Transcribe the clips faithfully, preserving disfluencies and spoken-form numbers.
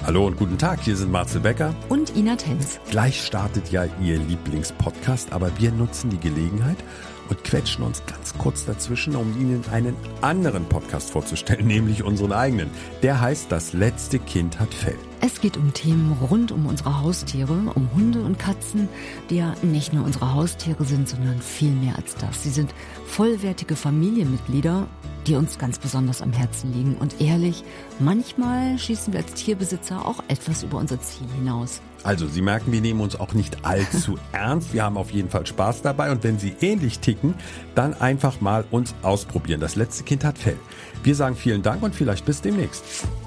Hallo und guten Tag, hier sind Marcel Becker und Ina Tenz. Gleich startet ja Ihr Lieblingspodcast, aber wir nutzen die Gelegenheit und quetschen uns ganz kurz dazwischen, um Ihnen einen anderen Podcast vorzustellen, nämlich unseren eigenen. Der heißt Das letzte Kind hat Fell. Es geht um Themen rund um unsere Haustiere, um Hunde und Katzen, die ja nicht nur unsere Haustiere sind, sondern viel mehr als das. Sie sind vollwertige Familienmitglieder, die uns ganz besonders am Herzen liegen. Und ehrlich, manchmal schießen wir als Tierbesitzer auch etwas über unser Ziel hinaus. Also, Sie merken, wir nehmen uns auch nicht allzu ernst. Wir haben auf jeden Fall Spaß dabei. Und wenn Sie ähnlich ticken, dann einfach mal uns ausprobieren. Das letzte Kind hat Fell. Wir sagen vielen Dank und vielleicht bis demnächst.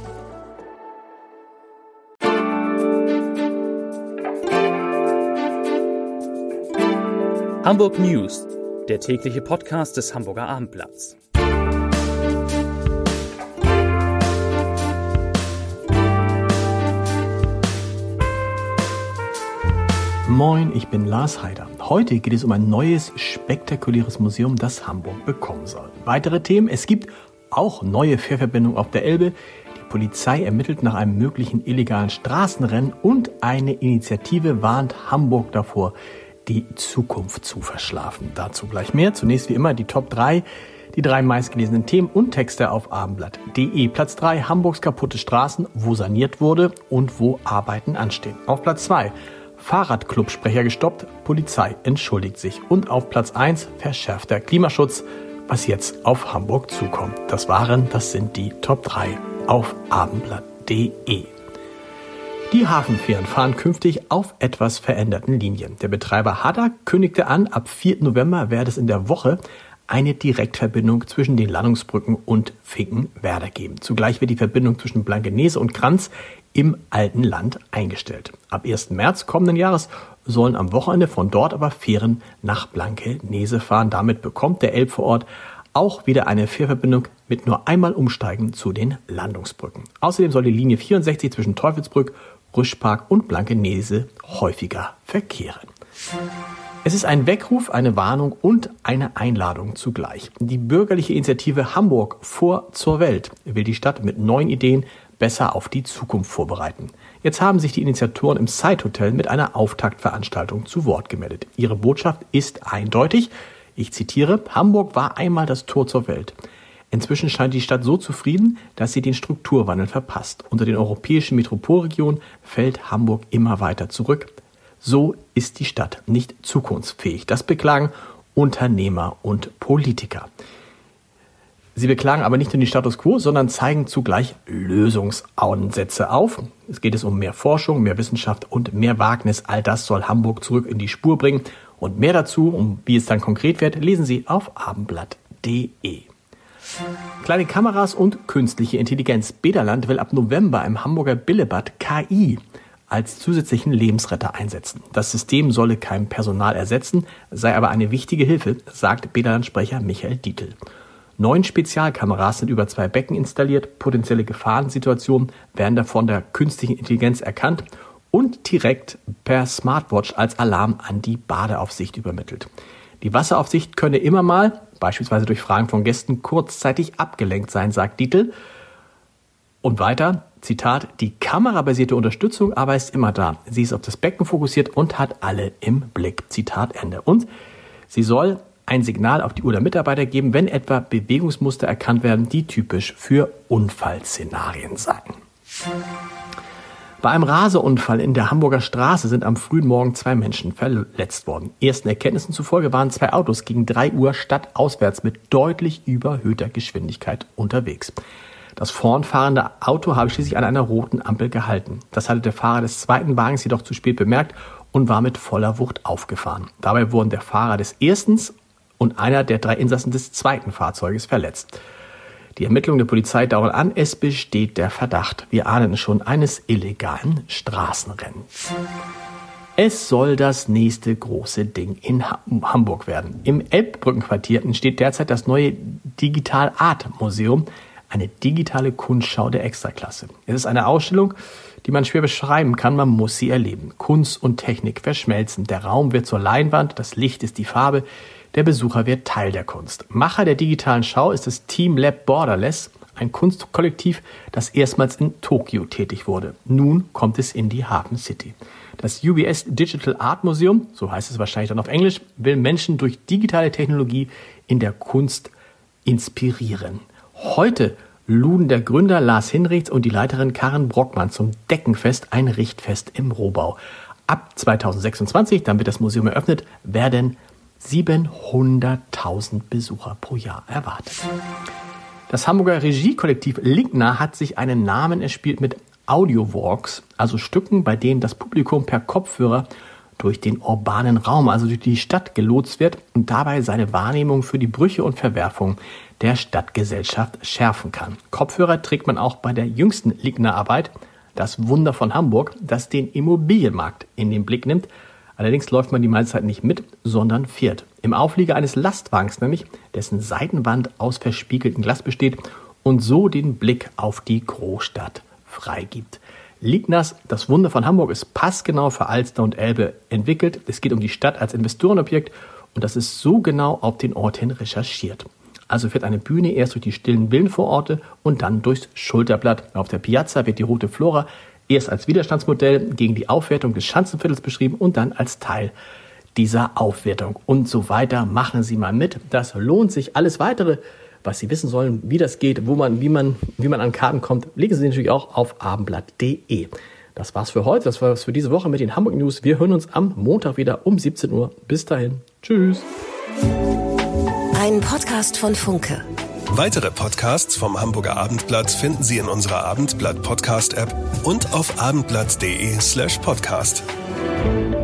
Hamburg News, der tägliche Podcast des Hamburger Abendblatts. Moin, ich bin Lars Heider. Heute geht es um ein neues, spektakuläres Museum, das Hamburg bekommen soll. Weitere Themen: Es gibt auch neue Fährverbindungen auf der Elbe. Die Polizei ermittelt nach einem möglichen illegalen Straßenrennen und eine Initiative warnt Hamburg davor, die Zukunft zu verschlafen. Dazu gleich mehr. Zunächst wie immer die Top drei, die drei meistgelesenen Themen und Texte auf abendblatt punkt de. Platz drei, Hamburgs kaputte Straßen, wo saniert wurde und wo Arbeiten anstehen. Auf Platz zwei, Fahrradclub-Sprecher gestoppt, Polizei entschuldigt sich. Und auf Platz eins, verschärfter Klimaschutz, was jetzt auf Hamburg zukommt. Das waren, das sind die Top drei auf abendblatt punkt de. Die Hafenfähren fahren künftig auf etwas veränderten Linien. Der Betreiber Hadda kündigte an, ab vierten November werde es in der Woche eine Direktverbindung zwischen den Landungsbrücken und Finkenwerder geben. Zugleich wird die Verbindung zwischen Blankenese und Kranz im alten Land eingestellt. Ab ersten März kommenden Jahres sollen am Wochenende von dort aber Fähren nach Blankenese fahren. Damit bekommt der Elbvorort auch wieder eine Fährverbindung mit nur einmal Umsteigen zu den Landungsbrücken. Außerdem soll die Linie vierundsechzig zwischen Teufelsbrück, Rüschpark und Blankenese häufiger verkehren. Es ist ein Weckruf, eine Warnung und eine Einladung zugleich. Die bürgerliche Initiative Hamburg vor zur Welt will die Stadt mit neuen Ideen besser auf die Zukunft vorbereiten. Jetzt haben sich die Initiatoren im Side Hotel mit einer Auftaktveranstaltung zu Wort gemeldet. Ihre Botschaft ist eindeutig. Ich zitiere: Hamburg war einmal das Tor zur Welt. Inzwischen scheint die Stadt so zufrieden, dass sie den Strukturwandel verpasst. Unter den europäischen Metropolregionen fällt Hamburg immer weiter zurück. So ist die Stadt nicht zukunftsfähig. Das beklagen Unternehmer und Politiker. Sie beklagen aber nicht nur den Status quo, sondern zeigen zugleich Lösungsansätze auf. Es geht es um mehr Forschung, mehr Wissenschaft und mehr Wagnis. All das soll Hamburg zurück in die Spur bringen. Und mehr dazu, um wie es dann konkret wird, lesen Sie auf abendblatt punkt de. Kleine Kameras und künstliche Intelligenz. Bederland will ab November im Hamburger Billebad K I als zusätzlichen Lebensretter einsetzen. Das System solle kein Personal ersetzen, sei aber eine wichtige Hilfe, sagt Bederland-Sprecher Michael Dietl. Neun Spezialkameras sind über zwei Becken installiert. Potenzielle Gefahrensituationen werden davon der künstlichen Intelligenz erkannt und direkt per Smartwatch als Alarm an die Badeaufsicht übermittelt. Die Wasseraufsicht könne immer mal, beispielsweise durch Fragen von Gästen, kurzzeitig abgelenkt sein, sagt Dietl. Und weiter, Zitat: Die kamerabasierte Unterstützung aber ist immer da. Sie ist auf das Becken fokussiert und hat alle im Blick. Zitat Ende. Und sie soll ein Signal auf die Uhr der Mitarbeiter geben, wenn etwa Bewegungsmuster erkannt werden, die typisch für Unfallszenarien seien. Bei einem Raseunfall in der Hamburger Straße sind am frühen Morgen zwei Menschen verletzt worden. Ersten Erkenntnissen zufolge waren zwei Autos gegen drei Uhr stadtauswärts mit deutlich überhöhter Geschwindigkeit unterwegs. Das vornfahrende Auto habe schließlich an einer roten Ampel gehalten. Das hatte der Fahrer des zweiten Wagens jedoch zu spät bemerkt und war mit voller Wucht aufgefahren. Dabei wurden der Fahrer des ersten und einer der drei Insassen des zweiten Fahrzeuges verletzt. Die Ermittlungen der Polizei dauern an. Es besteht der Verdacht, wir ahnen es schon, eines illegalen Straßenrennens. Es soll das nächste große Ding in Hamburg werden. Im Elbbrückenquartier entsteht derzeit das neue Digital Art Museum, eine digitale Kunstschau der Extraklasse. Es ist eine Ausstellung, die man schwer beschreiben kann, man muss sie erleben. Kunst und Technik verschmelzen. Der Raum wird zur Leinwand, das Licht ist die Farbe, der Besucher wird Teil der Kunst. Macher der digitalen Schau ist das Team Lab Borderless, ein Kunstkollektiv, das erstmals in Tokio tätig wurde. Nun kommt es in die Hafen City. Das U B S Digital Art Museum, so heißt es wahrscheinlich dann auf Englisch, will Menschen durch digitale Technologie in der Kunst inspirieren. Heute luden der Gründer Lars Hinrichs und die Leiterin Karin Brockmann zum Deckenfest, ein Richtfest im Rohbau. Ab zweitausendsechsundzwanzig, dann wird das Museum eröffnet, werden siebenhunderttausend Besucher pro Jahr erwartet. Das Hamburger Regiekollektiv Linkner hat sich einen Namen erspielt mit Audiowalks, also Stücken, bei denen das Publikum per Kopfhörer durch den urbanen Raum, also durch die Stadt gelotst wird und dabei seine Wahrnehmung für die Brüche und Verwerfungen der Stadtgesellschaft schärfen kann. Kopfhörer trägt man auch bei der jüngsten Linkner-Arbeit, Das Wunder von Hamburg, das den Immobilienmarkt in den Blick nimmt. Allerdings läuft man die meiste Zeit nicht mit, sondern fährt. Im Auflieger eines Lastwagens nämlich, dessen Seitenwand aus verspiegeltem Glas besteht und so den Blick auf die Großstadt freigibt. Linkners Das Wunder von Hamburg ist passgenau für Alster und Elbe entwickelt. Es geht um die Stadt als Investorenobjekt und das ist so genau auf den Ort hin recherchiert. Also fährt eine Bühne erst durch die stillen Villenvororte und dann durchs Schulterblatt. Auf der Piazza wird die Rote Flora erst als Widerstandsmodell gegen die Aufwertung des Schanzenviertels beschrieben und dann als Teil dieser Aufwertung. Und so weiter. Machen Sie mal mit. Das lohnt sich. Alles Weitere, was Sie wissen sollen, wie das geht, wo man, wie man, wie man an Karten kommt, legen Sie natürlich auch auf abendblatt punkt de. Das war's für heute. Das war's für diese Woche mit den Hamburg News. Wir hören uns am Montag wieder um siebzehn Uhr. Bis dahin. Tschüss. Ein Podcast von Funke. Weitere Podcasts vom Hamburger Abendblatt finden Sie in unserer Abendblatt Podcast App und auf abendblatt punkt de slash podcast.